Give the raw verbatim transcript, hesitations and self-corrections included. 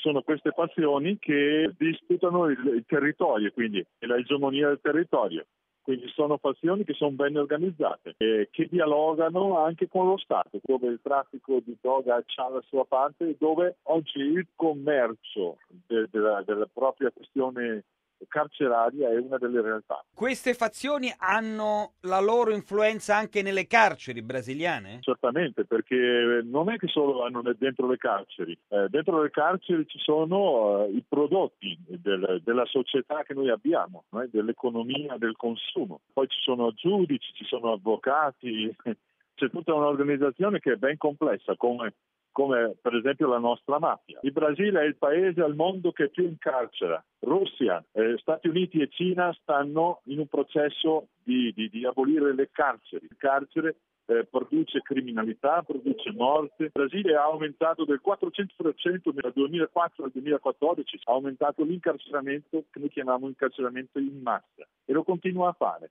sono queste fazioni che disputano il, il territorio, quindi la egemonia del territorio. Quindi sono fazioni che sono ben organizzate e che dialogano anche con lo Stato, dove il traffico di droga ha la sua parte e dove oggi il commercio de- della, della propria questione carceraria è una delle realtà. Queste fazioni hanno la loro influenza anche nelle carceri brasiliane? Certamente, perché non è che solo hanno dentro le carceri, eh, dentro le carceri ci sono uh, i prodotti del, della società che noi abbiamo, no? Dell'economia, del consumo. Poi ci sono giudici, ci sono avvocati, c'è tutta un'organizzazione che è ben complessa, come come per esempio la nostra mafia. Il Brasile è il paese al mondo che più incarcera. Russia, eh, Stati Uniti e Cina stanno in un processo di, di, di abolire le carceri. Il carcere eh, produce criminalità, produce morte. Il Brasile ha aumentato del quattrocento per cento dal duemilaquattro al duemilaquattordici, ha aumentato l'incarceramento che noi chiamiamo incarceramento in massa e lo continua a fare.